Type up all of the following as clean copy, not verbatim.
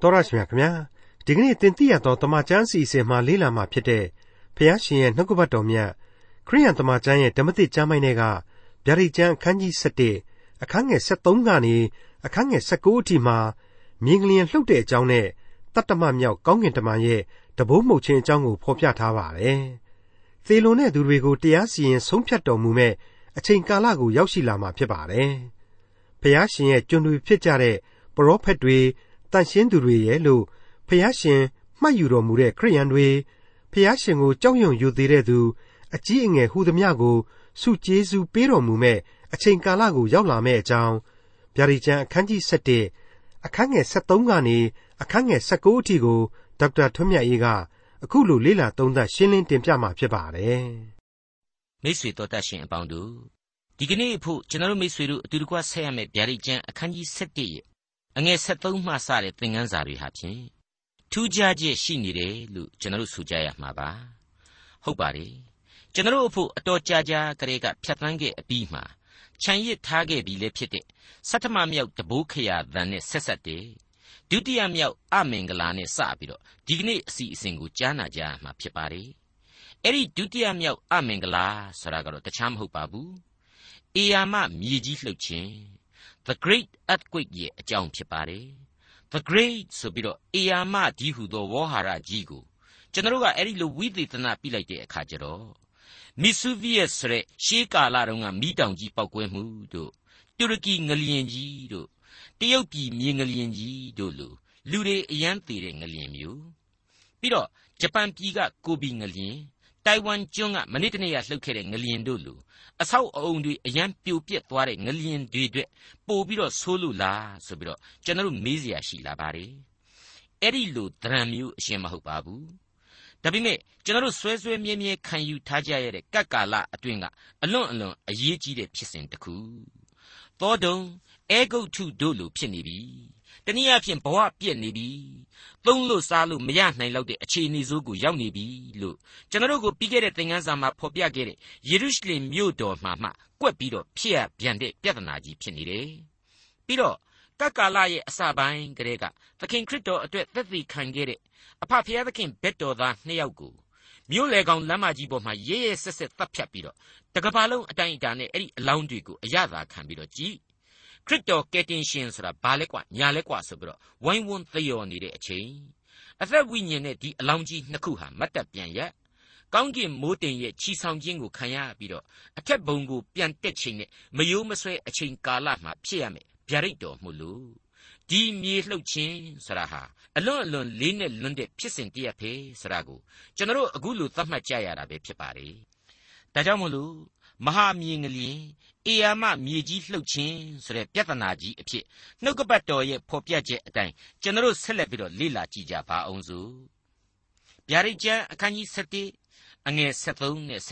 တော်ရရှိမြခင်ဗျာဒီကနေ့တင်ပြရတော့တမန်ကျမ်းစီစဉ်မှာလေးလာမှာဖြစ်တဲ့ဖျားရှင်ရဲ့နှုတ်ကပတ်တော်မြတ်ခရိယန်တမန်ကျမ်းရဲ့ဓမ္မသစ်ကျမ်းပိုင်းတွေကဗျာဒိတ်ကျမ်းအခန်းကြီး7အခန်းငယ်73ကနေအခန်းငယ်19အထိမှာမြင်းကလျင်လှုပ်တဲ့အကြောင်းနဲ့တတ္တမမြောက်ကောင်းကင်တမန်ရဲ့တဘိုးမှုတ်ခြင်းအကြောင်းကိုဖော်ပြထားပါတယ်။သေလွန်တဲ့သူတွေကိုတရားစီရင်ဆုံးဖြတ်တော်မူမဲ့အချိန်ကာလကိုရောက်ရှိလာမှာဖြစ်ပါတယ်။ဖျားရှင်ရဲ့ကျွန်တွေဖြစ်ကြတဲ့ပရောဖက်တွေတန်ရှင်းသူတွေရဲ့လို့ဖျားရှင်မှတ်ယူတော်မူတဲ့ခရိယန်တွေဖျားရှင်ကိုကြောက်ရွံ့ယူသေးတဲ့သူအကြီးအငယ်ဟူသမျှကိုဆုကျေးဇူးပေးတော်မူမဲ့အချိန်ကာလကိုရောက်လာမဲ့အကြောင်းဗျာဒိတ်ကျမ်းအခန်းကြီး7အခန်းငယ်73ကနေအခန်းငယ်19အထိကိုဒေါက်တာထွန်းမြတ်အေးကအခုလိုလေ့လာသုံးသပ်ရှင်းလင်းတင်ပြမှာဖြစ်ပါတယ်။မိတ်ဆွေတော်တတ်ရှင်အပေါင်းတို့ဒီကနေ့အဖို့ကျွန်တော်တို့မိတ်ဆွေတို့အတူတကွဆက်ရမယ့်ဗျာဒိတ်ကျမ်းအခန်းကြီး7ရဲ့အငယ်73မှစတဲ့သင်ခန်းစာတွေဟာဖြင့်ထူးခြားချက်ရှိနေတယ်လို့ကျွန်တော်တို့ဆိုကြရမှာပါဟုတ်ပါတယ်ကျွန်တော်တို့အဖို့အတော်ကြာကြာကလေးကဖြတ်သန်းခဲ့အပြီးမှာခြံရစ်ထားခဲ့ပြီးလည်းဖြစ်တဲ့ဆဋ္ဌမမြောက်တဘိုးခရာသံနဲ့ဆက်ဆက်တဲ့ဒုတိယမြောက်အမင်္ဂလာနဲ့စပြီးတော့ဒီကနေ့အစီအစဉ်ကိုကြားနာကြရမှာဖြစ်ပါတယ်အဲ့ဒီဒုတိယမြောက်အမင်္ဂလာဆိုတာကတော့တခြားမဟုတ်ပါဘူးအေယာမမြေကြီးလှုပ်ခြင်း The Great Earthquake ရဲ့အကြောင်းဖြစ်ပါတယ် The Great ဆိုပြီးတော့အေယာမကြီးဟူသောဝေါဟာရကြီးကိုကျွန်တော်တို့ကအဲ့ဒီလိုဝိသေသနာပြလိုက်တဲ့အခါကျတော့မီဆူဗီယက်ဆိုတဲ့ရှေးကာလတုန်းကမီးတောင်ကြီးပောက်ကွဲမှုတို့တူရကီငလျင်ကြီးတို့တရုတ်ပြည်မြေငလျင်ကြီးတို့လိုလူတွေအယမ်းသေးတဲ့ငလျင်မျိုးပြီးတော့ဂျပန်ပြည်ကကိုဘီငလျင်တိုင်ဝမ်ကျွန်းကမနေ့တနေ့ကလှုပ်ခဲ့တဲ့ငလျင်တို့လိုအဆောက်အအုံတွေအယမ်းပြိုပြက်သွားတဲ့ငလျင်တွေအတွက်ပို့ပြီးတော့ဆိုးလို့လားဆိုပြီးတော့ကျွန်တော်တို့မေးစရာရှိလာပါတယ်အဲ့ဒီလိုဒရံမျိုးအရှင်းမဟုတ်ပါဘူးဒါပေမဲ့ကျွန်တော်တို့ဆွဲဆွဲမြဲမြဲခံယူထားကြရတဲ့ကပ်ကာလအတွင်းကအလွန်အရေးကြီးတဲ့ဖြစ်စဉ်တစ်ခုသောတုံအဲဂုတ်ထုတို့လိုဖြစ်နေပြီတနည်းအားဖြင့်ဘဝပြည့်နေပြီသုံးလို့စားလို့မရနိုင်လောက်တဲ့အခြေအနေဆိုးကိုရောက်နေပြီလို့ကျွန်တော်တို့ကိုပြီးခဲ့တဲ့သင်ခန်းစာမှာဖော်ပြခဲ့တဲ့ယေရုရှလင်မြို့တော်မှာမှကွက်ပြီးတော့ဖြစ်ရပြန်တဲ့ပြဿနာကြီးဖြစ်နေတယ်ပြီးတော့ကပ်ကာလရဲ့အစပိုင်းကလေးကသခင်ခရစ်တော်အတွက်သက်သေခံခဲ့တဲ့အဖဖခင်သခင်ဘက်တော်သားနှစ်ယောက်ကိုမြို့လေကောင်လမ်းမကြီးပေါ်မှာရဲရဲဆက်ဆက်တပ်ဖြတ်ပြီးတော့တကဘာလုံးအတိုင်းအတာနဲ့အဲ့ဒီအလောင်းတွေကိုအရသာခံပြီးတော့ကြည်ခရစ်တော်ကယ်တင်ရှင်ဆိုတာဘာလဲကွာညာလဲကွာဆိုပြီးတော့ဝိုင်းဝန်းသယောနေတဲ့အချိန်အသက်ဝိညာဉ်နဲ့ဒီအလောင်းကြီးနှစ်ခုဟာမတ်တပ်ပြန်ရက်ကောင်းကင်မိုးတိမ်ရဲ့ချီဆောင်ခြင်းကိုခံရပြီးတော့အထက်ဘုံကိုပြန်တက်ချိန်နဲ့မယိုးမဆွဲအချိန်ကာလမှာဖြစ်ရမယ်ဗျာဒိတ်တော်မှုလို့ဒီမြေလှုပ်ခြင်းဆိုတာဟာအလွန်လေးနဲ့လွန်းတဲ့ဖြစ်စဉ်တည်းပဲဆိုတာကိုကျွန်တော်တို့အခုလိုသတ်မှတ်ကြရတာပဲဖြစ်ပါတယ်ဒါကြောင့်မို့လို့မဟာမြေငလျင်အေယာမမြေကြီးလှုပ်ခြင်းဆိုတဲ့ပြဿနာကြီးအဖြစ်နှုတ်ကပတ်တော်ရဲ့ဖော်ပြချက်အတိုင်းကျွန်တော်တို့ဆက်လက်ပြီးတော့လေ့လာကြည့်ကြပါအောင်စို့ဗျာဒိတ်ကျမ်းအခန်းကြီး7အငယ်73နဲ့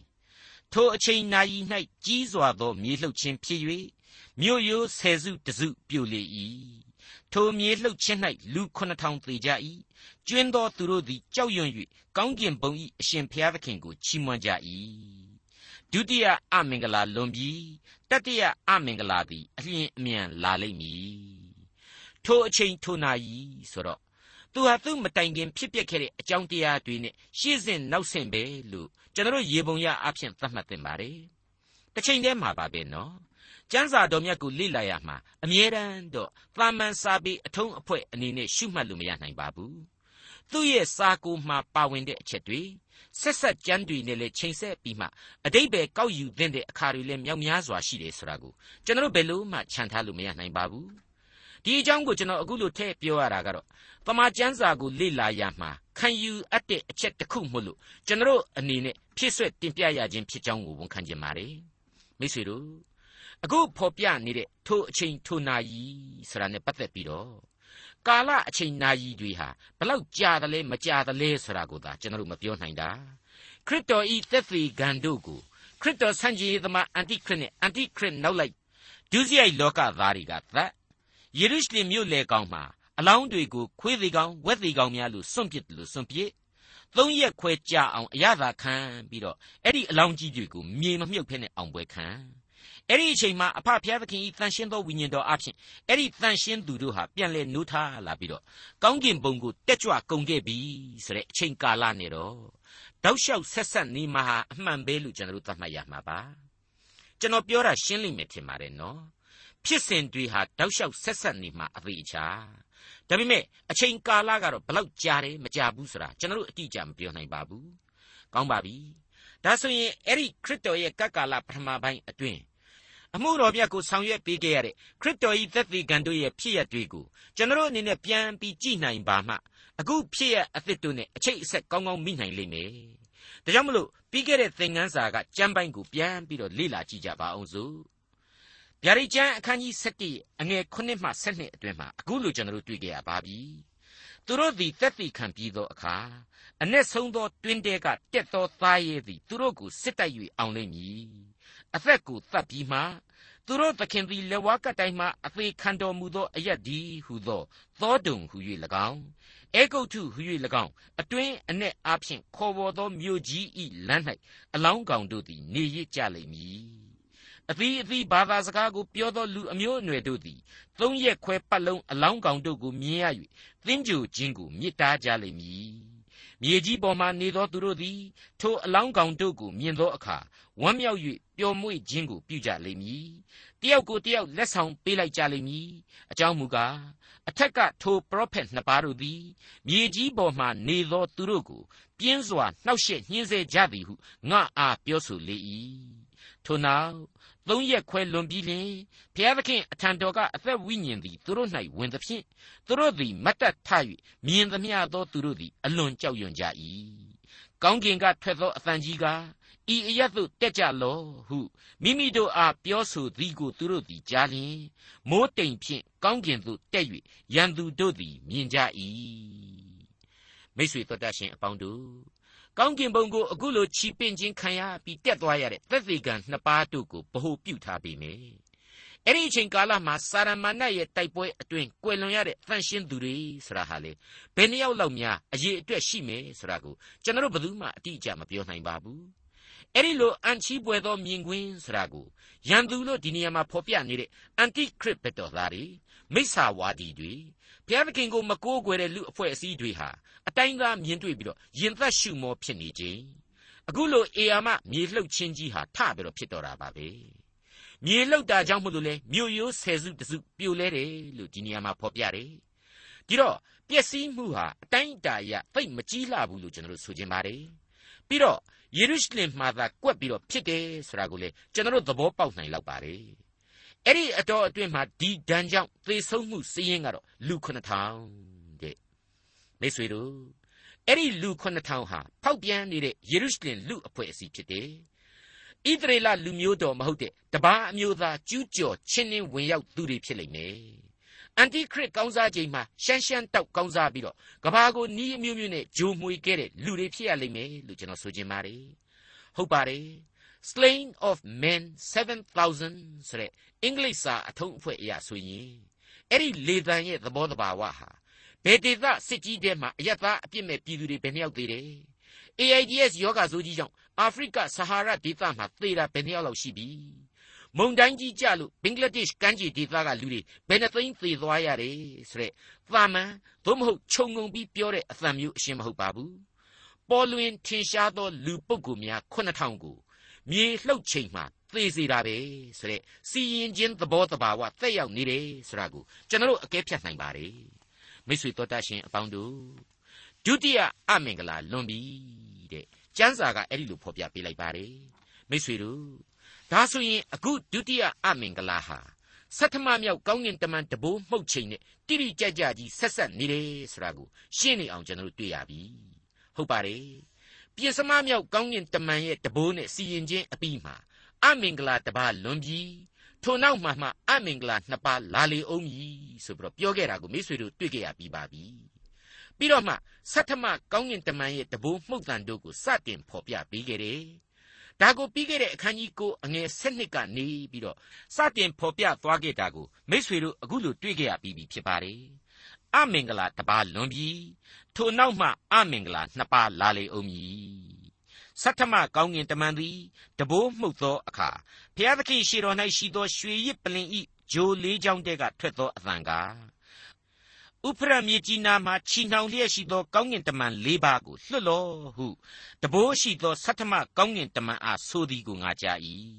14ထိုအချိန်နာရီ၌ကြီးစွာသောမြေလှုပ်ခြင်းဖြစ်၍မြို့ရိုးဆယ်စုတစုပြိုလေ၏ထိုမြေလှုပ်ခြင်း၌လူ9000သေကြ၏ကျွင်းသောသူတို့သည်ကြောက်ရွံ့၍ကောင်းကင်ဘုံ၏အရှင်ဘုရားသခင်ကိုချီးမွမ်းကြ၏ဒုတိယအမင်္ဂလာလွန်ပြီးတတိယအမင်္ဂလာသည်အလျင်အမြန်လာလိမ့်မည်ထိုအချိန်ထိုနာရီဆိုတော့သူဟာသူ့မတိုင်ခင်ဖြစ်ပျက်ခဲ့တဲ့အကြောင်းတရားတွေနဲ့ရှေ့စဉ်နောက်စဉ်ပဲလို့ကျွန်တော်ရေပုံရအဖြစ်သတ်မှတ်သင့်ပါတယ်တစ်ချိန်တည်းမှာပါပဲနော်ကျမ်းစာတော်မြတ်ကိုလေ့လာရမှာအမြဲတမ်းတော့သာမန်စာပေအထုံးအဖွဲ့အနေနဲ့ရှုမှတ်လို့မရနိုင်ပါဘူးသူ့ရဲ့စာကိုမှာပါဝင်တဲ့အချက်တွေဆက်ဆက်ကျမ်းတွေနဲ့လည်းချိန်ဆက်ပြီးမှအတိတ်ပဲကောက်ယူသင့်တဲ့အခါတွေလည်းမြောက်များစွာရှိတယ်ဆိုတာကိုကျွန်တော်ဘယ်လို့မှခြံထားလို့မရနိုင်ပါဘူးဒီအကြောင်းကိုကျွန်တော်အခုလိုထည့်ပြောရတာကတော့တမန်ကျမ်းစာကိုလေ့လာရမှာခံယူအပ်တဲ့အချက်တစ်ခုမို့လို့ကျွန်တော်အနေနဲ့ဖြည့်ဆွက်တင်ပြရခြင်းဖြစ်ကြောင်းကိုဝန်ခံချင်ပါတယ်မိတ်ဆွေတို့အခုဖော်ပြနေတဲ့ထိုအချိန်ထိုနာရီဆိုတာနဲ့ပတ်သက်ပြီးတော့ကာလအချိန်နာရီတွေဟာဘလောက်ကြာတယ်လဲမကြာတယ်လဲဆိုတာကိုသာကျွန်တော်မပြောနိုင်တာခရစ်တော်ဤသက်သေခံတို့ကိုခရစ်တော်ဆန့်ကျင်ရေးသမားအန်တိခရစ်နဲ့အန်တိခရစ်နောက်လိုက်ဒုစရိုက်လောကသားတွေကသတ်ယေရုရှလင်မြို့လေကောင်မှာအလောင်းတွေကိုခွေးသေးကောင်ဝက်သေးကောင်များလို့စွန့်ပစ်တယ်လို့စွန့်ပစ်3 ရက်ခွဲကြာအောင်အရသာခံပြီးတော့အဲ့ဒီအလောင်းကြီးတွေကိုမြေမမြုပ်ဖဲနဲ့အောင်ပွဲခံအဲ့ဒီအချိန်မှာအဖဖျားသခင်ဤတန်ရှင်းသောဝိညာဉ်တော်အဖြစ်အဲ့ဒီတန်ရှင်းသူတို့ဟာပြန်လဲနိုးထားလာပြီးတော့ကောင်းကင်ဘုံကိုတက်ကြွကုန်ခဲ့ပြီဆိုတဲ့အချိန်ကာလနဲ့တော့တောက်လျှောက်ဆက်ဆက်နေမှာအမှန်ပဲလို့ကျွန်တော်တို့သတ်မှတ်ရမှာပါကျွန်တော်ပြောတာရှင်းလိမ့်မယ်ထင်ပါတယ်နော်ဖြစ်စဉ်တွေဟာတောက်လျှောက်ဆက်ဆက်နေမှာအသေးချာဒါပေမဲ့အချိန်ကာလကတော့ဘလောက်ကြာတယ်မကြာဘူးဆိုတာကျွန်တော်တို့အတိအကျမပြောနိုင်ပါဘူးကောင်းပါပြီဒါဆိုရင်အဲ့ဒီခရစ်တော်ရဲ့ကပ်ကာလပထမပိုင်းအတွင်းအမှုတော်မြတ်ကိုဆောင်ရွက်ပေးခဲ့ရတဲ့ခရစ်တော်၏သက်သေခံတို့ရဲ့ဖြစ်ရပ်တွေကိုကျွန်တော်တို့အနေနဲ့ပြန်ပြီးကြည့်နိုင်ပါမှအခုဖြစ်ရအသစ်တို့နဲ့အချိတ်အဆက်ကောင်းကောင်းမိနိုင်လိမ့်မယ်ဒါကြောင့်မလို့ပြီးခဲ့တဲ့သင်ခန်းစာကကျမ်းပိုင်းကိုပြန်ပြီးတော့လေ့လာကြည့်ကြပါအောင်စို့ဗျာဒိတ်ကျမ်းအခန်းကြီး7အငယ်9မှ12အတွင်းမှာအခုလိုကျွန်တော်တို့တွေ့ကြရပါပြီသူတို့သည်သက်သေခံပြီးသောအခါအ내ဆုံးသောတွင်တဲကတက်သောသားရဲသည်သူတို့ကိုစစ်တိုက်၍အောင်လိမ့်မည်အသက်ကိုသတ်ပြီးမှသူတို့သခင်သည်လက်ဝါးကတိုင်းမှအသေးခံတော်မူသောအယက်ဒီဟုသောသောတုံဟု၍၎င်းအေဂုတ်ထုဟု၍၎င်းအတွင်းအ내အားဖြင့်ခေါ်ပေါ်သောမြို့ကြီး၏လမ်း၌အလောင်းကောင်တို့သည်နေရကြလိမ့်မည်အသီးအသီးဘာသာစကားကိုပြောသောလူအမျိုးအနွယ်တို့သည်သုံးရက်ခွဲပတ်လုံးအလောင်းကောင်တို့ကိုမြင်ရ၍သင်္ကြိုခြင်းကိုမြစ်တားကြလိမ့်မည်မြေကြီးပေါ်မှနေသောသူတို့သည်ထိုအလောင်းကောင်တို့ကိုမြင်သောအခါဝမ်းမြောက်၍ပျော်မွေ့ခြင်းကိုပြုကြလိမ့်မည်တယောက်ကိုတယောက်လက်ဆောင်ပေးလိုက်ကြလိမ့်မည်အကြောင်းမူကားအထက်ကထိုပရောဖက်နှစ်ပါးတို့သည်မြေကြီးပေါ်မှနေသောသူတို့ကိုပြင်းစွာနှောက်ယှက်ညှင်းဆဲကြသည်ဟုငါအားပြောဆိုလေ၏ထိုနောက်သုံးရက်ခွဲလွန်ပြီးလျှင်ဘုရားသခင်အထံတော်ကအသက်ဝိညာဉ်သည်သူတို့၌ဝင်သဖြင့်သူတို့သည်မတ်တပ်ထ၍မြင်သမျှသောသူတို့သည်အလွန်ကြောက်ရွံ့ကြ၏ကောင်းကင်ကထွက်သောအသံကြီးကဤအရပ်သို့တက်ကြလော့ဟုမိမိတို့အားပြောဆိုသည်ကိုသူတို့သည်ကြားလျင်မိုးတိမ်ဖြင့်ကောင်းကင်သို့တက်၍ရန်သူတို့သည်မြင်ကြ၏မိတ်ဆွေတို့တတ်ရှင်အပေါင်းတို့ကောင်းကင်ဘုံကိုအခုလိုချီပင့်ခြင်းခံရပြီးတက်သွားရတဲ့သက်သေခံနှစ်ပါးတို့ကိုဗဟုပြုထားပေမယ်အဲ့ဒီအချိန်ကာလမှာစာရမဏေရဲ့တိုက်ပွဲအတွင်းကွယ်လွန်ရတဲ့သန့်ရှင်းသူတွေဆိုတာဟာလေဘယ်နှယောက်လောက်များအရေးအတွက်ရှိမယ်ဆိုတာကိုကျွန်တော်ဘယ်သူမှအတိအကျမပြောနိုင်ပါဘူးအဲ့ဒီလိုအန်ချီးပွဲသောမြင်ကွင်းဆိုတာကိုရန်သူလို့ဒီနေရာမှာဖော်ပြနေတဲ့အန်တိခရစ်ဘက်တော်သားတွေမိစ္ဆာဝါဒီတွေဘုရားသခင်ကိုမကိုးကွယ်တဲ့လူအဖွဲ့အစည်းတွေဟာအတိုင်းသားမြင်တွေ့ပြီးတော့ရင်သက်ရှုမောဖြစ်နေခြင်းအခုလိုအေယာမမြေလှုပ်ခြင်းကြီးဟာထပြီးတော့ဖြစ်တော်တာပါပဲမြေလှုပ်တာကြောင့်မို့လို့လေမြို့ရိုးဆယ်စုတစုပြိုလဲတယ်လို့ဒီနေရာမှာဖော်ပြတယ်ဒီတော့ပျက်စီးမှုဟာအတိုင်းအတာအရသိပ်မကြီးလှဘူးလို့ကျွန်တော်တို့ဆိုခြင်းပါတယ်ပြီးတော့ယေရုရှလင်မှာသာကွက်ပြီးတော့ဖြစ်တယ်ဆိုတာကိုလေကျွန်တော်တို့သဘောပေါက်နိုင်လောက်ပါတယ်အဲ့ဒီအတော်အတွင်းမှာဒီဒဏ်ကြောင့်သေဆုံးမှုစည်ရင်ကတော့လူ9000တဲ့မိတ်ဆွေတို့အဲ့ဒီလူ9000ဟာဖောက်ပြန်နေတဲ့ယေရုရှလင်လူအဖွဲ့အစည်းဖြစ်တယ်ဣသရေလလူမျိုးတော်မဟုတ်တဲ့တပါးအမျိုးသားကျူးကျော်ချင်းနှင်းဝင်ရောက်သူတွေဖြစ်လိမ့်မယ်အန်တီခရစ်ကောင်းစားချိန်မှာရှမ်းရှမ်းတောက်ကောင်းစားပြီးတော့ကဘာကိုနီးအမျိုးမျိုးနဲ့ဂျိုမွေခဲ့တဲ့လူတွေဖြစ်ရလိမ့်မယ်လို့ကျွန်တော်ဆိုချင်ပါတယ်ဟုတ်ပါတယ် slain of men 7000ဆိုတဲ့အင်္ဂလိပ်စာအထုံးအဖွဲ့အရဆိုရင်အဲ့ဒီလေသံရဲ့သဘောတဘာဝဟာဘယ်ဒေသစစ်ကြီးတဲမှာအယက်သားအပြစ်မဲ့ပြည်သူတွေဘယ်နှယောက်သေးတယ် AIDS ယောဂါဆိုးကြီးကြောင့်အာဖရိကဆဟာရဒေသမှာသေတာဘယ်နှယောက်လောက်ရှိပြီမုန်တိုင်းကြီးကြလို့ဘင်္ဂလားဒေ့ရှ်ကမ်းခြေဒေသကလူတွေဘယ်နှသိန်းသေသွားရတယ်ဆိုတဲ့သာမန်သို့မဟုတ်ခြုံငုံပြီးပြောတဲ့အသံမျိုးအရှင်းမဟုတ်ပါဘူးပေါ်လွင်ထင်ရှားသောလူပုဂ္ဂိုလ်များ9000ကိုမြေလှုပ်ချိန်မှာသေစေတာပဲဆိုတဲ့စီရင်ချင်းသဘောတဘာဝသက်ရောက်နေတယ်ဆိုတာကိုကျွန်တော်တို့အကဲဖြတ်နိုင်ပါတယ်မိတ်ဆွေတော်တတ်ရှင်အပေါင်းတို့ဒုတိယအမင်္ဂလာလွန်ပြီတဲ့ကျမ်းစာကအဲ့ဒီလိုဖော်ပြပေးလိုက်ပါတယ်မိတ်ဆွေတို့ဒါဆိုရင်အခုဒုတိယအမင်္ဂလာဟာဆဋ္ဌမမြောက်ကောင်းကင်တမန်တဘိုးမှုတ်ချိန်နဲ့တိတိကျကျကြီးဆက်ဆက်နေတယ်ဆိုတာကိုရှင်းနေအောင်ကျွန်တော်တို့တွေ့ရပြီဟုတ်ပါတယ်ပြင်စမမြောက်ကောင်းကင်တမန်ရဲ့တဘိုးနဲ့စီရင်ခြင်းအပြီးမှာအမင်္ဂလာတစ်ပါးလွန်ပြီထိုနောက်မှအမင်္ဂလာနှစ်ပါးလာလေအောင်ပြီဆိုပြီးတော့ပြောခဲ့တာကိုမိတ်ဆွေတို့တွေ့ကြရပြီးပါပြီပြီးတော့မှဆဋ္ဌမကောင်းကင်တမန်ရဲ့တဘိုးမှုတ်တန်တို့ကိုစတင်ဖော်ပြပေးခဲ့တယ်ဒါကိုပြီးခဲ့တဲ့အခန်းကြီး9အငယ်7ကနေပြီးတော့စတင်ဖော်ပြသွားခဲ့တာကိုမိတ်ဆွေတို့အခုလိုတွေ့ကြရပြီးဖြစ်ပါတယ်အမင်္ဂလာတစ်ပါးလွန်ပြီထိုနောက်မှအမင်္ဂလာနှစ်ပါးလာလေအောင်မည် Satama Gong in the Mandi, the Bo Muto Aka, Piataki Shirona Shido Shui Pelin E, Joe Lee Jong Dega Treto Thanga. Upra Mijina Ma Chinao Shido Gong in the Man Libagu, Lolo, who the Bo Shido Satama Gong in the Man are Sodi Gungajai.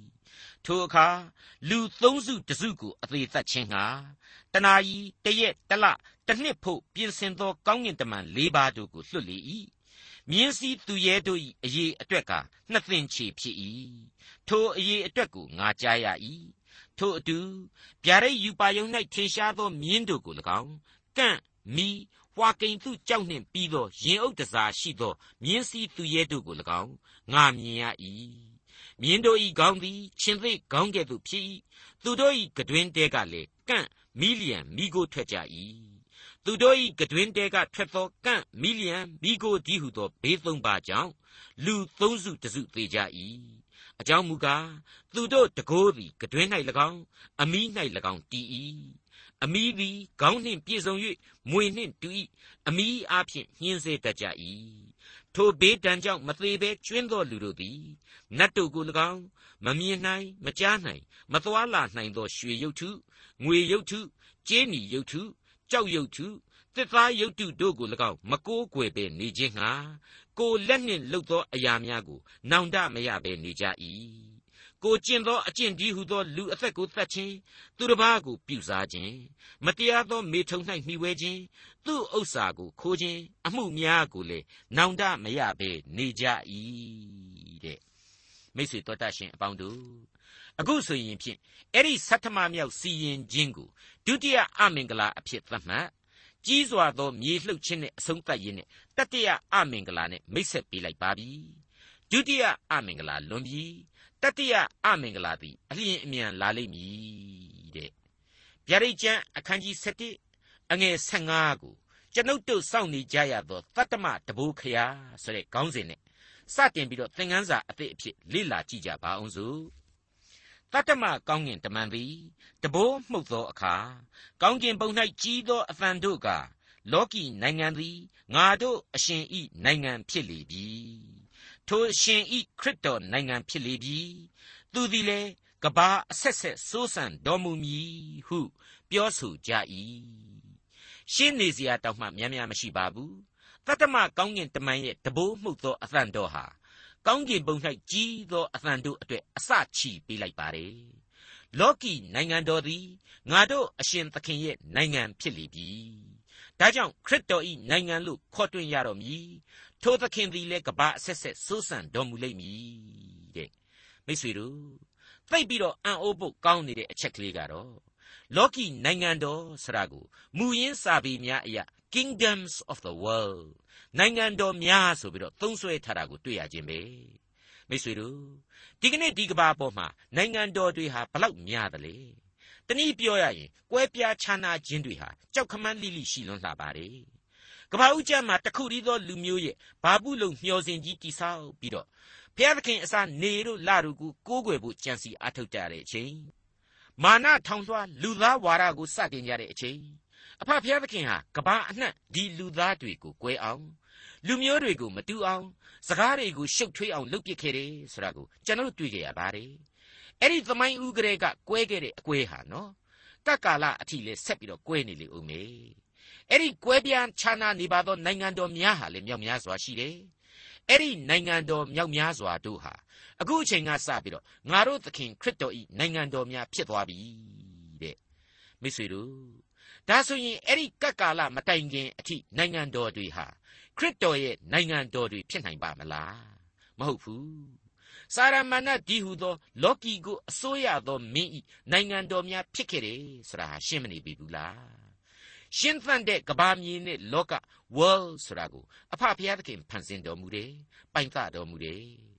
Tuka, Lu Thonzu Tazuku at the Tachinga, Tanai, Tayet, Tala, Tanipo, Pinsendo Gong in the Man Libadugu, Luli. မြင်းစည်းသူရဲတို့၏အရေးအတွက်ကနှစ်သင်္ချေဖြစ်၏ထိုအရေးအတွက်ကိုငါကြားရ၏ထိုအတူဗျာဒိတ်ယူပါယုံ၌ထင်ရှားသောမြင်းတို့ကို၎င်းကန့်မီဝါကိန်သူကြောက်နှင့်ပြီးသောရင်အုပ်တစားရှိသောမြင်းစည်းသူရဲတို့ကို၎င်းငါမြင်ရ၏မြင်းတို့၏ခေါင်းသည်ချင်းသိခေါင်းကဲ့သို့ဖြစ်၏သူတို့၏ကတွင်တဲကလည်းကန့်မီလီယံမိကိုထွက်ကြ၏သူတို့၏ကတွင်တဲကထွက်သောကန့်မီလီယံမိကိုဒီဟုသောဘေးသုံးပါကြောင့်လူသုံးစုတစုသေးကြ၏အကြောင်းမူကားသူတို့တကိုးသည်ကတွင်၌၎င်းအမီး၌၎င်းတည်၏အမီးသည်ခေါင်းနှင့်ပြည့်စုံ၍မွေနှင့်တူ၏အမီးအားဖြင့်ညှင်းဆဲတတ်ကြ၏ထိုဘေးတန်ကြောင့်မသေးဘဲကျွင်းသောလူတို့သည်နတ်တို့ကို၎င်းမမြင်နိုင်မကြားနိုင်မသွားလာနိုင်သောရွှေရုပ်ထုငွေရုပ်ထုကြေးနီရုပ်ထုကြောက်ရုပ်ထုသစ်သားရုပ်ထုတို့ကို၎င်းမကိုးကွယ်ပဲနေခြင်းငှာကိုလက်နှင့်လှုပ်သောအရာများကိုနောင်တမရပဲနေကြ၏ကိုကျင့်သောအကျင့်ဒီဟုသောလူအသက်ကိုသတ်ခြင်းသူတစ်ပါးကိုပြုစားခြင်းမတရားသောမေထုံ၌မှီဝဲခြင်းသူ့ဥစ္စာကိုခိုးခြင်းအမှုများကိုလည်းနောင်တမရပဲနေကြ၏တဲ့မိတ်ဆွေတော်တတ်ရှင်အပေါင်းတို့အခုဆိုရင်ဖြင့်အဲ့ဒီဆဋ္ဌမမြောက်စီရင်ခြင်းကိုဒုတိယအမင်္ဂလာအဖြစ်သတ်မှတ်ကြီးစွာသောမြေလှုပ်ခြင်းနဲ့အဆုံးသတ်ရင်းနဲ့တတိယအမင်္ဂလာနဲ့မိတ်ဆက်ပေးလိုက်ပါပြီဒုတိယအမင်္ဂလာလွန်ပြီတတိယအမင်္ဂလာသည်အလျင်အမြန်လာလိမ့်မည်တဲ့ဗျာဒိတ်ကျမ်းအခန်းကြီး7အငယ်15ကိုကျွန်ုပ်တို့စောင့်နေကြရသောသတ္တမတဘိုးခရာဆိုတဲ့ခေါင်းစဉ်နဲ့စတင်ပြီးတော့သင်ခန်းစာအသစ်အဖြစ်လေ့လာကြည့်ကြပါအောင်စို့တတ္တမကောင်းကင်တမန်သည်တဘိုးမှုတ်သောအခါကောင်းကင်ဘုံ၌ကြီးသောအသံတို့ကလောကီနိုင်ငံသည်ငါတို့အရှင်ဤနိုင်ငံဖြစ်လေပြီထိုအရှင်ဤခရစ်တော်နိုင်ငံဖြစ်လေပြီသူသည်လည်းကဘာအဆက်ဆက်စိုးစံတော်မူမည်ဟုပြောဆိုကြ၏ရှင်းနေစရာတောင်မှများများမရှိပါဘူးတတ္တမကောင်းကင်တမန်ရဲ့တဘိုးမှုတ်သောအသံတော်ဟာကောင်းကင်ဘုံ၌ကြီးသောအသံတို့အတွက်အစချီပေးလိုက်ပါတယ်လောကီနိုင်ငံတော်သည်ငါတို့အရှင်သခင်ရဲ့နိုင်ငံဖြစ်လေပြီဒါကြောင့်ခရစ်တော်ဤနိုင်ငံလို့ခေါ်တွင်ရတော်မူထိုသခင်သည်လည်းကဘာအဆက်ဆက်စိုးစံတော်မူလိမ့်မည်တဲ့မိတ်ဆွေတို့သိပြီးတော့အံ့ဩဖို့ကောင်းနေတဲ့အချက်ကလေးကတော့လောကီနိုင်ငံတော်ဆိုတာကိုမူရင်းစာပေများအရာ Kingdoms of the World နိုင်ငံတော်များဆိုပြီးတော့သုံးစွဲထားတာကိုတွေ့ရခြင်းပဲမိတ်ဆွေတို့ဒီကနေ့ဒီကဘာပေါ်မှာနိုင်ငံတော်တွေဟာဘလောက်များတယ်လေတနည်းပြောရရင်ကွဲပြားခြားနာခြင်းတွေဟာကြောက်ခမန်းလိလိရှိလွန်းလှပါတယ်ကဘာဦးကျမ်းမှာတခုတည်းသောလူမျိုးရဲ့ဘာပုလုံမျှော်စင်ကြီးတိဆောက်ပြီးတော့ဘုရားသခင်အစားနေတို့လတို့ကိုကိုးကွယ်ဖို့ကြံစီအားထုတ်ကြတဲ့အချိန်မာနထောင်လွှားလူသားဝါဒကိုစတင်ကြတဲ့အချိန်အဖဘုရားသခင်ဟာကဘာအနှံ့ဒီလူသားတွေကိုကွဲအောင်လူမျိုးတွေကိုမတူအောင်စကားတွေကိုရှုပ်ထွေးအောင်လုပ်ပစ်ခဲ့တယ်ဆိုတာကိုကျွန်တော်တွေ့ကြရပါတယ်အဲ့ဒီသမိုင်းဦးကလေးကကွဲခဲ့တဲ့အကွဲဟာနော်ကကာလအထိလဲဆက်ပြီးတော့ကွဲနေလေဦးမယ်အဲ့ဒီကွဲပြားခြားနာနေပါသောနိုင်ငံတော်များဟာလည်းမြောက်များစွာရှိတယ်အဲ့ဒီနိုင်ငံတော်မြောက်များစွာတို့ဟာအခုအချိန်ကစပြီးတော့ငါတို့သခင်ခရစ်တော်ဤနိုင်ငံတော်များဖြစ်သွားပြီတဲ့မိတ်ဆွေတို့ဒါဆိုရင်အဲ့ဒီကကာလမတိုင်ခင်အထိနိုင်ငံတော်တွေဟာခရစ်တော်ရဲ့နိုင်ငံတော်တွေဖြစ်နိုင်ပါမလားမဟုတ်ဘူးစာရမဏတ်ဒီဟုသောလောကီကိုအစိုးရသောမင်းဤနိုင်ငံတော်များဖြစ်ခဲ့တယ်ဆိုတာရှင်းမနေပြီဘူးလားရှင်းသန့်တဲ့ကဘာမြေနဲ့လောက world ဆိုတာကိုအဖဖျားသခင်ဖန်ဆင်းတော်မူတယ်ပိုင်သတော်မူတယ်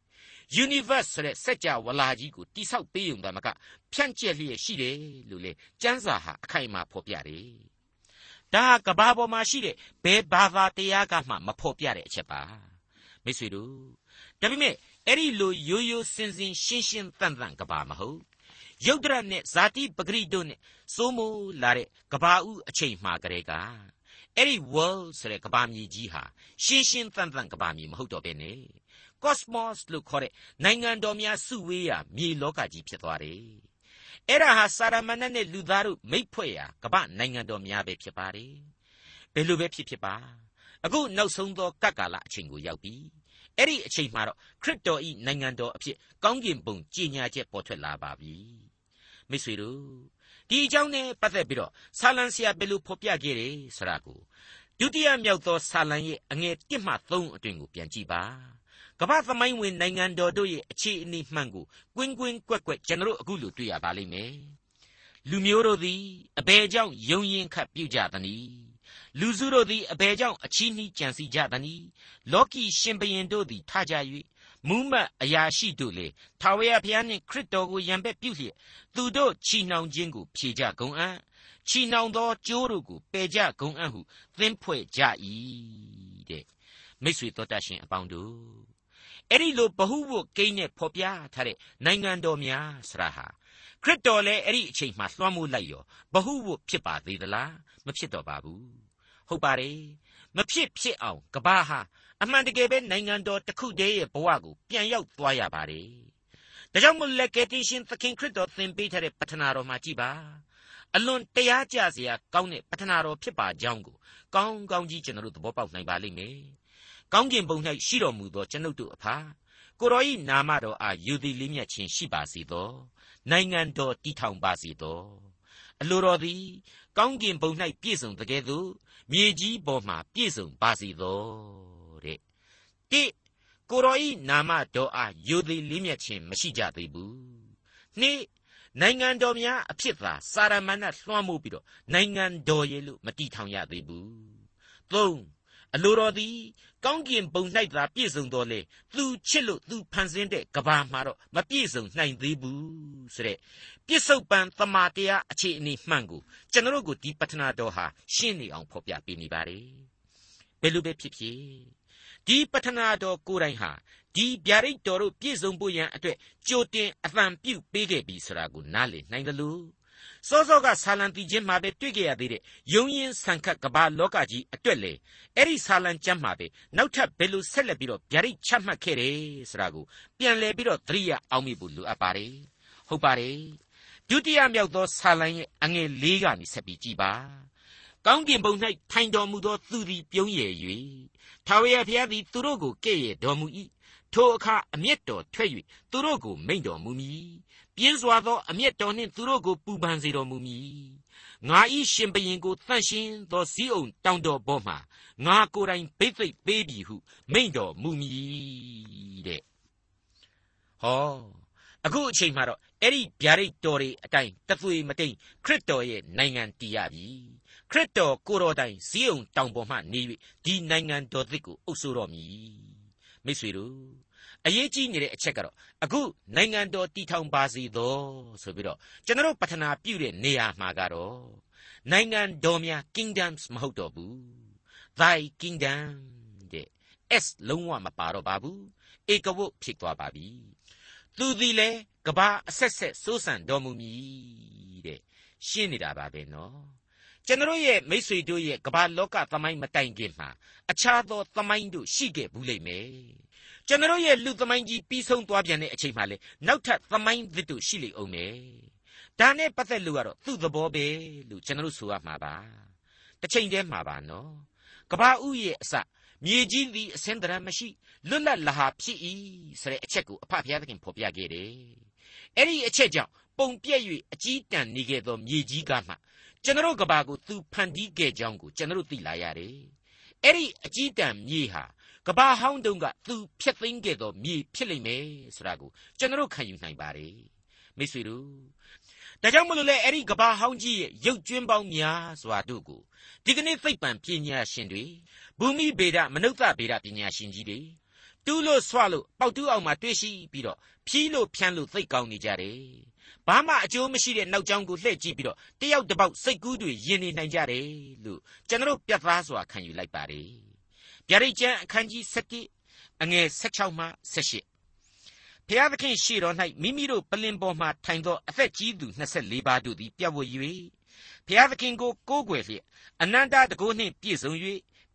universe ဆိုတဲ့စัจ java ဝလာကြီးကိုတိဆောက်ပေးုံသာမကဖြန့်ကျက်လျက်ရှိတယ်လို့လေကျမ်းစာဟာအခိုင်အမာဖော်ပြတယ်ဒါကဘာပေါ်မှာရှိတဲ့ဘယ်ဘာသာတရားကမှမဖော်ပြတဲ့အချက်ပါမိတ်ဆွေတို့ဒါပေမဲ့အဲ့ဒီလိုရိုးရိုးစင်စင်ရှင်းရှင်းတန်တန်ကဘာမဟုတ်ယုတ်ဒရနဲ့ဇာတိပဂရိတို့နဲ့စိုးမိုးလာတဲ့ကဘာဦးအချိန်မှာကလေးကအဲ့ဒီ world ဆိုတဲ့ကဘာမြေကြီးဟာရှင်းရှင်းတန်တန်ကဘာမြေမဟုတ်တော့ဘဲနဲ့ cosmos လို့ခေါ်တဲ့နိုင်ငံတော်များစုဝေးရာမြေလောကကြီးဖြစ်သွားတယ်။အဲ့ဒါဟာစာရမဏေနဲ့လူသားတို့မိတ်ဖွဲ့ရာကမ္ဘာနိုင်ငံတော်များပဲဖြစ်ပါတယ်။ဘယ်လိုပဲဖြစ်ပါအခုနောက်ဆုံးသောကပ်ကာလအချိန်ကိုရောက်ပြီ။အဲ့ဒီအချိန်မှာတော့ခရစ်တော်ဤနိုင်ငံတော်အဖြစ်ကောင်းကင်ဘုံကြီးညာချက်ပေါ်ထွက်လာပါပြီ။မိတ်ဆွေတို့ဒီအကြောင်းနဲ့ပတ်သက်ပြီးတော့ဆာလံဆရာဘယ်လိုဖော်ပြခဲ့တယ်ဆိုတာကိုဒုတိယမြောက်သောဆာလံရဲ့အငယ်1မှ3အတွင်ကိုပြန်ကြည့်ပါကမ္ဘာသမိုင်းဝင်နိုင်ငံတော်တို့ရဲ့အခြေအနေမှန်ကိုကွင်းကွင်းကွက်ကွက်ကျွန်တော်အခုလိုတွေ့ရပါလိမ့်မယ်လူမျိုးတို့သည်အဘယ်ကြောင့်ယုံရင်ခတ်ပြုကြသနည်းလူစုတို့သည်အဘယ်ကြောင့်အချီးနှီးကြံစီကြသနည်းလောကီရှင်ဘရင်တို့သည်ထကြ၍မူးမတ်အရာရှိတို့လေထာဝရဘုရားနှင့်ခရစ်တော်ကိုယံပဲ့ပြုလျက်သူတို့ချီနှောင်ခြင်းကိုဖြေကြကုန်အံ့ချီနှောင်သောကြိုးတို့ကိုပယ်ကြကုန်အံ့ဟုသင်ဖွဲ့ကြ၏တဲ့မိတ်ဆွေတော်တတ်ရှင်အပေါင်းတို့အဲ့ဒီလိုဘဟုဝုကိန်းနဲ့ဖော်ပြထားတဲ့နိုင်ငံတော်များဆရာဟာခရစ်တော်လည်းအဲ့ဒီအချိန်မှလွှမ်းမိုးလိုက်ရောဘဟုဝုဖြစ်ပါသေးသလားမဖြစ်တော့ပါဘူးဟုတ်ပါတယ်မဖြစ်အောင်ကဘာဟာအမှန်တကယ်ပဲနိုင်ငံတော်တစ်ခုတည်းရဲ့ဘဝကိုပြန်ရောက်သွားရပါတယ်ဒါကြောင့်မို့လက်ကယ်တင်ရှင်သခင်ခရစ်တော်သင်ပေးထားတဲ့ပဌနာတော်မှာကြည်ပါအလွန်တရားကျစရာကောင်းတဲ့ပဌနာတော်ဖြစ်ပါကြောင်းကိုကောင်းကောင်းကြီးကျွန်တော်တို့သဘောပေါက်နိုင်ပါလိမ့်မယ်ကောင်းကင်ဘုံ၌ရှိတော်မူသောကျွန်ုပ်တို့အဖာကိုရောဤနာမတော်အားယူသည်လေးမြတ်ခြင်းရှိပါစေသောနိုင်ငံတော်တည်ထောင်ပါစေသောအလိုတော်သည်ကောင်းကင်ဘုံ၌ပြည့်စုံတကယ်သို့မြေကြီးပေါ်မှာပြည့်စုံပါစေသောတဲ့တိကိုရောဤနာမတော်အားယူသည်လေးမြတ်ခြင်းမရှိကြသေးဘူးနှစ်နိုင်ငံတော်များအဖြစ်သာစာရမဏေလွှမ်းမိုးပြီးတော့နိုင်ငံတော်ရဲ့လို့မတည်ထောင်ရသေးဘူးသုံးအလိုတော်သည်ကောင်းကင်ဘုံ၌သာပြည့်စုံတော်လေသူချစ်လို့သူဖန်ဆင်းတဲ့ကဘာမှာတော့မပြည့်စုံနိုင်သေးဘူးဆိုတဲ့ပြစ္ဆုတ်ပံသမာတရားအခြေအနေမှန်ကိုကျွန်တော်တို့ကိုဒီပဌနာတော်ဟာရှင်းနေအောင်ဖော်ပြပေးနေပါတယ်ဘယ်လိုပဲဖြစ်ဖြစ်ဒီပဌနာတော်ကိုယ်တိုင်ဟာဒီဗျာဒိတ်တော်တို့ပြည့်စုံဖို့ရန်အတွက်ကြိုတင်အသံပြုပေးခဲ့ပြီဆိုတာကိုနားလည်နိုင်တယ်လို့စောစောကဆာလံတီချင်းမှာပဲတွေ့ကြရသေးတဲ့ယုံရင်ဆန်ခတ်ကဘာလောကကြီးအတွက်လေအဲ့ဒီဆာလံကျမ်းမှာပဲနောက်ထပ်ဘယ်လိုဆက်လက်ပြီးတော့ဗျာဒိတ်ချမှတ်ခဲ့တယ်ဆိုတာကိုပြန်လည်ပြီးတော့သတိရအောင်မိဖို့လိုအပ်ပါတယ်ဟုတ်ပါတယ်ဒုတိယမြောက်သောဆာလံရဲ့အငယ်၄ကနေဆက်ပြီးကြည်ပါကောင်းကင်ဘုံ၌ထိုင်တော်မူသောသူသည်ပြုံးရည်၍ထာဝရဘုရားသည်သူတို့ကိုကဲ့ရဲ့တော်မူ၏ထိုအခါအမျက်တော်ထွက်၍သူတို့ကိုမိန့်တော်မူမည်ပြင်းစွာသောအမျက်တော်နှင့်သူတို့ကိုပူပန်စေတော်မူမည်ငါဤရှင်ဘုရင်ကိုတန့်ရှင်းသောဇီးအုံတောင်တော်ပေါ်မှာငါကိုယ်တိုင်ဘိသိက်ပေးပြီဟုမိန့်တော်မူမည်တဲ့ဟောအခုအချိန်မှာတော့အဲ့ဒီဗျာဒိတ်တော်တွေအတိုင်းတသွေမတိမ်ခရစ်တော်ရဲ့နိုင်ငံတည်ရပြီခရစ်တော်ကိုယ်တော်တိုင်ဇီးအုံတောင်ပေါ်မှနေ၍ဒီနိုင်ငံတော်သစ်ကိုအုပ်စိုးတော်မူမိတ်ဆွေတို့အရေးကြီးနေတဲ့အချက်ကတော့အခုနိုင်ငံတော်တည်ထောင်ပါစေသောဆိုပြီးတော့ကျွန်တော်ပထနာပြုတဲ့နေရာမှာကတော့နိုင်ငံတော်များ kingdoms မဟုတ်တော့ဘူး thy kingdom တဲ့ s လုံးဝမပါတော့ပါဘူးဧကဝုတ်ဖြစ်သွားပါပြီသူသည်လေကဘာအဆက်ဆက်စိုးစံတော်မူမည်တဲ့ရှင်းနေတာပါပဲနော်ကျွန်တော်ရဲ့မိတ်ဆွေတို့ရဲ့ကဘာလောကသမိုင်းမတိုင်ခင်မှာအခြားသောသမိုင်းတို့ရှိခဲ့ဘူးလိမ့်မယ်ကျွန်တော်ရဲ့လူသမိုင်းကြီးပြီးဆုံးသွားပြန်တဲ့အချိန်မှလေနောက်ထပ်သမိုင်းသစ်တို့ရှိလိမ့်အောင်မယ်ဒါနဲ့ပတ်သက်လို့ကတော့သူ့သဘောပဲလို့ကျွန်တော်ဆိုရမှာပါတစ်ချိန်တည်းမှာပါနော်ကဘာဥရဲ့အစမြေကြီးသည်အစင်းတရံမရှိလွတ်လပ်လဟာဖြစ်၏ဆိုတဲ့အချက်ကိုအဖဖျားသခင်ဖော်ပြခဲ့တယ်အဲ့ဒီအချက်ကြောင့်ပုံပြက်၍အကြီးတန်းနေခဲ့သောမြေကြီးကမှကျွန်တော်ကဘာကိုသူဖန်တီးခဲ့ကြောင်းကိုကျွန်တော်သိလာရတယ်အဲ့ဒီအကြီးတန်းမြေဟာကဘာဟောင်းတုံးကသူဖျက်သိမ်းခဲ့သောမြေဖြစ်လိမ့်မယ်ဆိုတာကိုကျွန်တော်ခံယူနိုင်ပါတယ်မိတ်ဆွေတို့ဒါကြောင့်မလို့လေအဲ့ဒီကဘာဟောင်းကြီးရဲ့ရုပ်ကျွင်းပေါင်းများစွာတို့ကိုဒီကနေ့သိပ္ပံပညာရှင်တွေဘူမိဗေဒမနုဿဗေဒပညာရှင်ကြီးတွေတူးလို့ဆွလို့ပေါက်တူးအောင်မှတွေ့ရှိပြီးတော့ဖြီးလို့ဖြန်းလို့သိကောင်းနေကြတယ်ဘာမှအကျိုးမရှိတဲ့နောက်ကျောင်းကိုလှည့်ကြည့်ပြီးတော့တယောက်တစ်ပေါက်စိတ်ကူးတွေယဉ်နေနိုင်ကြတယ်လို့ကျွန်တော်ပြတ်သားစွာခံယူလိုက်ပါတယ်ဗျာဒိတ်ကျမ်းအခန်းကြီး7အငယ်16မှ18ဘုရားသခင်ရှေ့တော်၌မိမိတို့ပလင်ပေါ်မှထိုင်သောအသက်ကြီးသူ24ပါးတို့သည်ပြတ်ဝတ်၍ဘုရားသခင်ကိုကိုးကွယ်လျက်အနန္တတကုနှင့်ပြည့်စုံ၍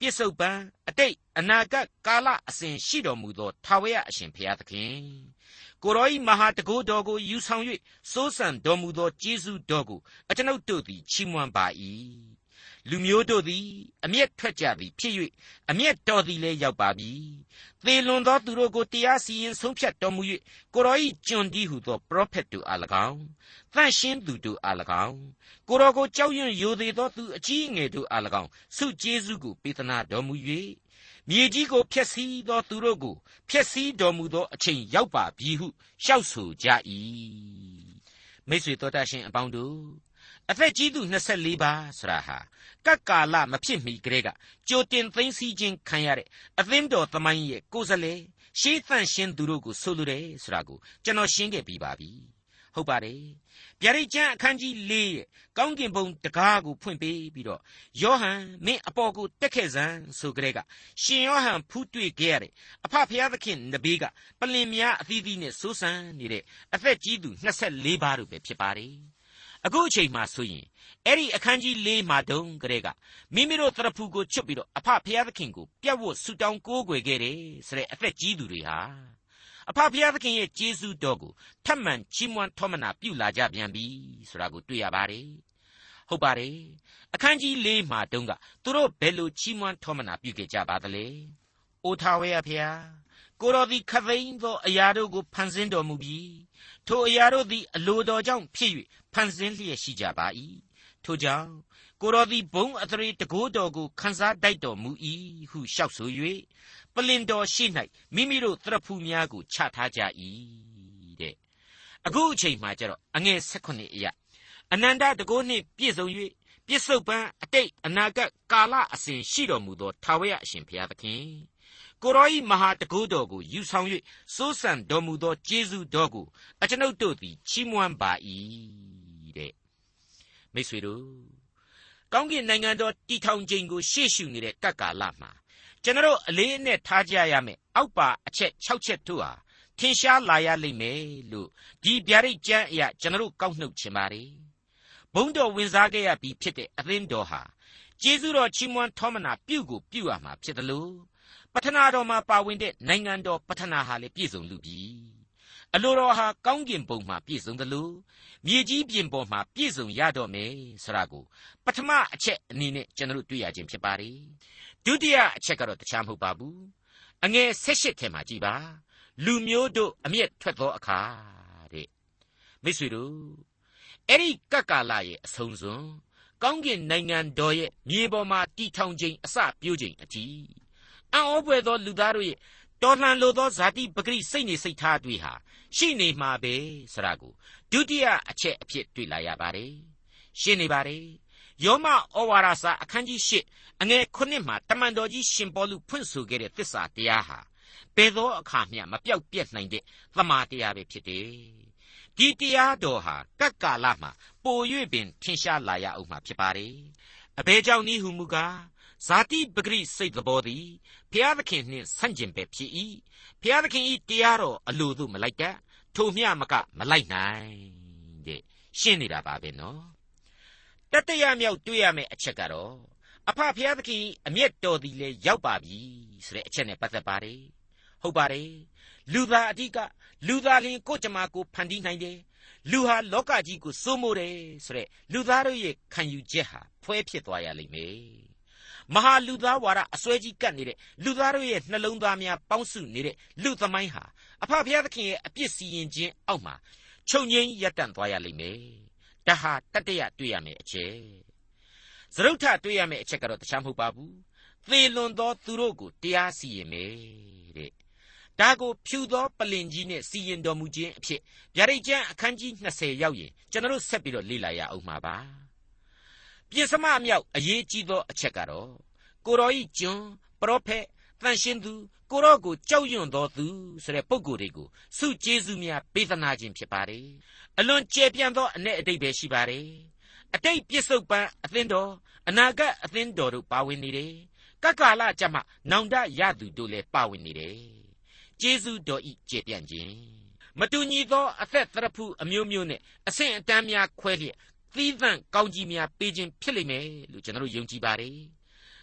ပြစ္ဆုတ်ပံအတိတ်အနာဂတ်ကာလအစဉ်ရှိတော်မူသောထာဝရအရှင်ဘုရားသခင်ကိုရောဤမဟာတကုတော်ကိုယူဆောင်၍စိုးစံတော်မူသောကျေးဇူးတော်ကိုအကျွန်ုပ်တို့သည်ချီးမွမ်းပါ၏လူမျိုးတို့သည်အမျက်ထွက်ကြသည်ဖြစ်၍အမျက်တော်သည်လည်းရောက်ပါပြီသေလွန်သောသူတို့ကိုတရားစီရင်ဆုံးဖြတ်တော်မူ၍ကိုရောဤကျွန်တည်းဟုသောပရောဖက်တို့အား၎င်းသန့်ရှင်းသူတို့အား၎င်းကိုရောကိုကြောက်ရွံ့ယိုသေးသောသူအကြီးအငယ်တို့အား၎င်းဆုကျေးဇူးကိုပေးသနာတော်မူ၍မြေကြီးကိုဖျက်ဆီးသောသူတို့ကိုဖျက်ဆီးတော်မူသောအချိန်ရောက်ပါပြီဟုရှောက်ဆိုကြ၏မိတ်ဆွေတော်တတ်ရှင်အပေါင်းတို့အသက်ကြီးသူ24ပါးဆိုတာဟာကပ်ကာလမဖြစ်မီကလေးကကြိုတင်သိမ်းဆည်းခြင်းခံရတဲ့အသင်းတော်သမိုင်းရဲ့ကိုယ်စားလှယ်ရှေးသန့်ရှင်းသူတို့ကိုဆိုလိုတယ်ဆိုတာကိုကျွန်တော်ရှင်းခဲ့ပြီးပါပြီဟုတ်ပါတယ်ဗျာဒိတ်ကျမ်းအခန်းကြီး4ရဲ့ကောင်းကင်ဘုံတကားကိုဖွင့်ပေးပြီးတော့ယောဟန်မင်းအပေါ်ကိုတက်ခဲ့စမ်းဆိုကြတဲ့ကရှင်ယောဟန်ဖူးတွေ့ခဲ့ရတဲ့အဖဖျားသခင်နဘေးကပလင်များအသီးသီးနဲ့စိုးစံနေတဲ့အသက်ကြီးသူ24ပါးတို့ပဲဖြစ်ပါတယ်အခုအချိန်မှဆိုရင်အဲ့ဒီအခန်းကြီး4မှာတုန်းကလေးကမိမိတို့သရဖူကိုချွတ်ပြီးတော့အဖဖျားသခင်ကိုပြတ်ဝတ်ဆူတောင်းကိုးကွယ်ခဲ့တယ်ဆိုတဲ့အသက်ကြီးသူတွေဟာအဖဖျားသခင်ရဲ့ကျေးဇူးတော်ကိုထပ်မံချီးမွမ်းထောမနာပြုလာကြပြန်ပြီဆိုတာကိုတွေ့ရပါတယ်ဟုတ်ပါတယ်အခန်းကြီး4မှာတုန်းကသူတို့ဘယ်လိုချီးမွမ်းထောမနာပြုခဲ့ကြပါသလဲအိုထာဝရဘုရားကိုတော်သည်ခသိန်းသောအရာတို့ကိုဖန်ဆင်းတော်မူပြီးထိုအရာတို့သည်အလိုတော်ကြောင့်ဖြစ်၍ဖန်ဆင်းလျက်ရှိကြပါ၏ထိုကြောင့်ကိုတော်သည်ဘုံအသရေတကိုးတော်ကိုခန်းစားတိုက်တော်မူ၏ဟုလျှောက်ဆို၍ပလင်တော်ရှိ၌မိမိတို့သရဖူများကိုချထားကြ၏တဲ့အခုအချိန်မှကျတော့အငယ်16အရာအနန္တတကိုးနှင့်ပြည့်စုံ၍ပြစ္ဆုတ်ပံအတိတ်အနာဂတ်ကာလအစဉ်ရှိတော်မူသောထာဝရအရှင်ဘုရားသခင်ကိုရောဤမဟာတကုတော်ကိုယူဆောင်၍စိုးစံတော်မူသောကျေးဇူးတော်ကိုအကျွန်ုပ်တို့သည်ချီးမွမ်းပါ၏တဲ့မိတ်ဆွေတို့ကောင်းကင်နိုင်ငံတော်တည်ထောင်ခြင်းကိုရှေ့ရှုနေတဲ့ကပ်ကာလမှာကျွန်တော်အလေးအနက်ထားကြရမယ်အောက်ပါအချက်6ချက်တို့ဟာထင်ရှားလာရလိမ့်မယ်လို့ဒီဗျာဒိတ်ကျမ်းအရာကျွန်တော်ကောက်နှုတ်ချင်ပါတယ်ဘုံတော်ဝင်စားခဲ့ရပြီးဖြစ်တဲ့အသင်းတော်ဟာကျေးဇူးတော်ချီးမွမ်းထောမနာပြုကိုပြုရမှာဖြစ်တယ်လို့ပထနာတော်မှာပါဝင်တဲ့နိုင်ငံတော်ပထနာဟာလည်းပြည့်စုံလူပြီအလိုတော်ဟာကောင်းကင်ဘုံမှာပြည့်စုံတယ်လို့မြေကြီးပြင်ပေါ်မှာပြည့်စုံရတော့မယ်ဆိုတာကိုပထမအချက်အနေနဲ့ကျွန်တော်တို့တွေ့ရခြင်းဖြစ်ပါတယ်ဒုတိယအချက်ကတော့တခြားမဟုတ်ပါဘူးအငယ်18ထဲမှာကြည်ပါလူမျိုးတို့အမျက်ထွက်သောအခါတဲ့မိတ်ဆွေတို့အဲ့ဒီကပ်ကာလရဲ့အဆုံးစွန်ကောင်းကင်နိုင်ငံတော်ရဲ့မြေပေါ်မှာတည်ထောင်ခြင်းအစပြုခြင်းအထိအံ့ဩဖွယ်သောလူသားတို့ရဲ့တော်လှန်လိုသောဇာတိပဂရိစိတ်နေစိတ်ထားတွေဟာရှိနေမှာပဲဆိုတာကိုဒုတိယအချက်အဖြစ်တွေ့လာရပါတယ်ရှင်းနေပါတယ်ယောမဩဝါဒစာအခန်းကြီး8အငယ်9မှာတမန်တော်ကြီးရှင်ပေါလုဖွင့်ဆိုခဲ့တဲ့သစ္စာတရားဟာဘယ်သောအခါမျှမပြောက်ပြက်နိုင်တဲ့သမာတရားပဲဖြစ်တယ်ဒီတရားတော်ဟာကပ်ကာလမှာပို၍ပင်ထင်ရှားလာရအောင်မှာဖြစ်ပါတယ်အဘယ်ကြောင့်နည်းဟုမူကားဇာတိပဂရိစိတ်သဘောသည်ဘုရားသခင်နှင့်ဆန့်ကျင်ဘက်ဖြစ်၏ဘုရားသခင်၏တရားတော်အလိုသို့မလိုက်တတ်ထိုမျှမကမလိုက်နိုင်တဲ့ရှင်းနေတာပါပဲနော်တတိယမြောက်တွေ့ရမယ့်အချက်ကတော့အဖဘုရားသခင်အမျက်တော်သည်လည်းရောက်ပါပြီဆိုတဲ့အချက်နဲ့ပတ်သက်ပါတယ်ဟုတ်ပါတယ်လူသားအဓိကလူသားလင်ကိုကြမှာကိုဖန်တီးနိုင်တယ်လူဟာလောကကြီးကိုစိုးမိုးတယ်ဆိုတဲ့လူသားတို့ရဲ့ခံယူချက်ဟာဖွဲဖြစ်သွားရလိမ့်မယ်မဟာလူသားဝါဒအစွဲကြီးကပ်နေတဲ့လူသားတို့ရဲ့နှလုံးသားများပေါင်းစုနေတဲ့လူသမိုင်းဟာအဖဘုရားသခင်ရဲ့အပြစ်စီရင်ခြင်းအောက်မှာချုပ်ငြိမ်းရပ်တန့်သွားရလိမ့်မယ်ဒါဟာတတိယတွေ့ရမယ့်အချက်စရုပ်ထတွေ့ရမယ့်အချက်ကတော့တခြားမဟုတ်ပါဘူးသေလွန်သောသူတို့ကိုတရားစီရင်မယ်တဲ့ဒါကိုဖြူသောပလင်ကြီးနဲ့စီရင်တော်မူခြင်းအဖြစ်ဗျာဒိတ်ကျမ်းအခန်းကြီး20ရောက်ရင်ကျွန်တော်ဆက်ပြီးတော့လေ့လာရအောင်မှာပါပြင်စမအမြောက်အရေးကြီးသောအချက်ကတော့ကိုတော်ဤကျွန်ပရောဖက်တန်ရှင်းသူကိုတော်ကိုကြောက်ရွံ့သောသူဆိုတဲ့ပုဂ္ဂိုလ်တွေကိုဆုကျေးဇူးများပေးသနာခြင်းဖြစ်ပါတယ်အလွန်ကျယ်ပြန့်သောအ내အတိတ်ပဲရှိပါတယ်အတိတ်ပြစ္ဆုတ်ပံအသင်းတော်အနာဂတ်အသင်းတော်တို့ပါဝင်နေတယ်ကကာလကြမှာနောင်တရသူတို့လည်းပါဝင်နေတယ်ကျေးဇူးတော်ဤကျယ်ပြန့်ခြင်းမတူညီသောအသက်သရဖူအမျိုးမျိုးနဲ့အဆင့်အတန်းများခွဲလျက်သီးသန့်ကောင်းကြီးများပေးခြင်းဖြစ်လိမ့်မယ်လို့ကျွန်တော်ယုံကြည်ပါတယ်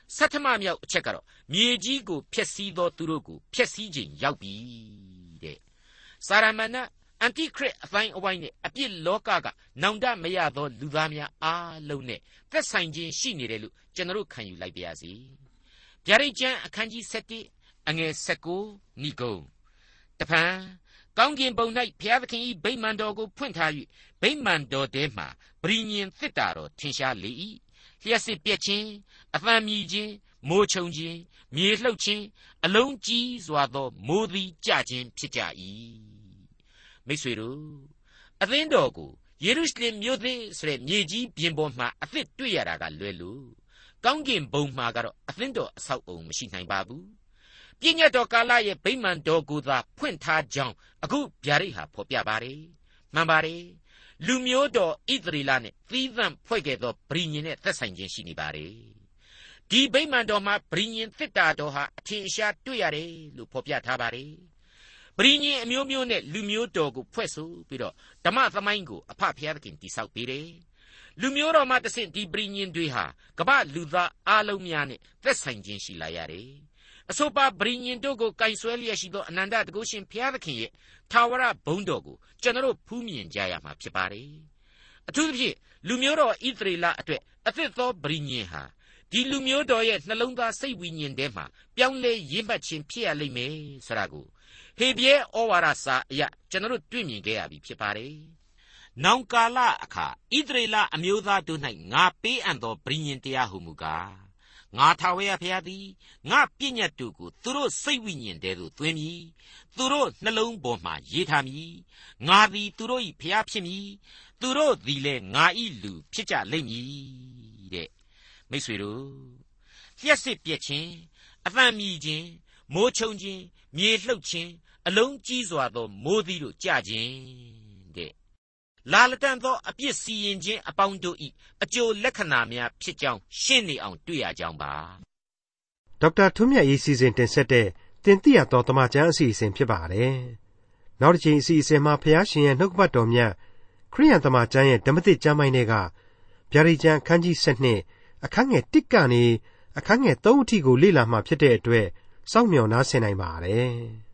ဆဋ္ဌမမြောက်အချက်ကတော့မြေကြီးကိုဖျက်ဆီးသောသူတို့ကိုဖျက်ဆီးခြင်းရောက်ပြီတဲ့စာရမဏေအန်တိခရစ်အပိုင်းအဝိုင်းနဲ့အပြစ်လောကကနောင်တမရသောလူသားများအားလုံးနဲ့သက်ဆိုင်ခြင်းရှိနေတယ်လို့ကျွန်တော်ခံယူလိုက်ပါရစေဗျာဒိတ်ကျမ်းအခန်းကြီး7အငယ်19နိဂုံးတဖန်ကောင်းကင်ဘုံ၌ဘုရားသခင်၏ဗိမာန်တော်ကိုဖွင့်ထား၍ဗိမာန်တော်ထဲမှပရိညင်သစ်တာတော်ထင်ရှားလေ၏လျှက်စစ်ပြက်ခြင်းအသံမြည်ခြင်းမိုးချုံခြင်းမြေလှုပ်ခြင်းအလုံးကြီးစွာသောမိုးသည်ကြခြင်းဖြစ်ကြ၏မိတ်ဆွေတို့အသင်းတော်ကိုယေရုရှလင်မြို့သစ်ဆိုတဲ့မြေကြီးပြင်ပေါ်မှာအသစ်တွေ့ရတာကလွယ်လို့ကောင်းကင်ဘုံမှာကတော့အသင်းတော်အဆောက်အုံမရှိနိုင်ပါဘူးပြည့်ညတ်တော်ကာလရဲ့ဗိမာန်တော်ကိုသာဖွင့်ထားကြောင်းအခုဗျာဒိတ်ဟာဖော်ပြပါတယ်မှန်ပါတယ်လူမျိုးတော်ဣသရေလနဲ့သီးသန့်ဖွဲ့ခဲ့သောဗြိညင်နဲ့သက်ဆိုင်ခြင်းရှိနေပါတယ်ဒီဗိမာန်တော်မှာဗြိညင်သစ်တာတော်ဟာအထင်ရှားတွေ့ရတယ်လို့ဖော်ပြထားပါတယ်ဗြိညင်အမျိုးမျိုးနဲ့လူမျိုးတော်ကိုဖွဲ့ဆိုပြီးတော့ဓမ္မသမိုင်းကိုအဖဖျားသခင်တည်ဆောက်ပေးတယ်လူမျိုးတော်မှာတဆင့်ဒီဗြိညင်တွေဟာကမ္ဘာလူသားအားလုံးများနဲ့သက်ဆိုင်ခြင်းရှိလာရတယ်အဆိုပါဗြိညင်တို့ကိုကင်ဆွဲလျက်ရှိသောအနန္တတကုရှင်ဘုရားသခင်ရဲ့ထာဝရဘုန်းတော်ကိုကျွန်တော်ဖူးမြင်ကြရမှာဖြစ်ပါတယ်အထူးသဖြင့်လူမျိုးတော်ဣသရေလအတွက်အသစ်သောဗြိညင်ဟာဒီလူမျိုးတော်ရဲ့နှလုံးသားစိတ်ဝိညာဉ်ထဲမှာပြောင်းလဲရင့်ပတ်ခြင်းဖြစ်ရလိမ့်မယ်ဆိုတာကိုဟေဘရဲဩဝါဒစာအရကျွန်တော်တွေ့မြင်ခဲ့ရပြီဖြစ်ပါတယ်နောင်ကာလအခါဣသရေလအမျိုးသားတို့၌ငါပေးအပ်သောဗြိညင်တရားဟုမူကားငါထာဝရဘုရားသည်ငါပြည့်ညတ်တို့ကိုသူတို့စိတ်ဝိညာဉ်ထဲသို့သွင်းမည်သူတို့နှလုံးပေါ်မှရေးထားမည်ငါသည်သူတို့၏ဘုရားဖြစ်မည်သူတို့သည်လည်းငါ၏လူဖြစ်ကြလိမ့်မည်တဲ့မိတ်ဆွေတို့လျှက်စစ်ပြက်ခြင်းအသံမြည်ခြင်းမိုးချုံခြင်းမြေလှုပ်ခြင်းအလုံးကြီးစွာသောမိုးသီးတို့ကြခြင်းတဲ့လာလတန်သောအပြစ်စီရင်ခြင်းအပေါင်းတို့၏အကျိုးလက္ခဏာများဖြစ်ကြောင်းရှင်းနေအောင်တွေ့ရကြောင်းပါဒေါက်တာထွန်းမြတ်ရေးစီစဉ်တင်ဆက်တဲ့တင်ပြတော်တမချန်းအစီအစဉ်ဖြစ်ပါတယ်နောက်တစ်ချိန်အစီအစဉ်မှာဖျားရှင်ရဲ့နှုတ်ကပတ်တော်မြတ်ခရိယန်တမချန်းရဲ့ဓမ္မသစ်ကျမ်းပိုင်းတွေကဗျာဒိတ်ကျမ်းအခန်းကြီး7အခန်းငယ်1ကနေအခန်းငယ်3အထိကိုလေ့လာမှဖြစ်တဲ့အတွက်စောင့်မျှော်နားဆင်နိုင်ပါတယ်